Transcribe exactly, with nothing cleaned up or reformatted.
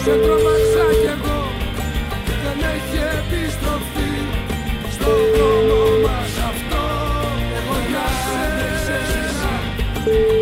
Σε τρόμαξα κι εγώ, δεν έχει επιστροφή στον δρόμο μας αυτό. Εγώ για σένα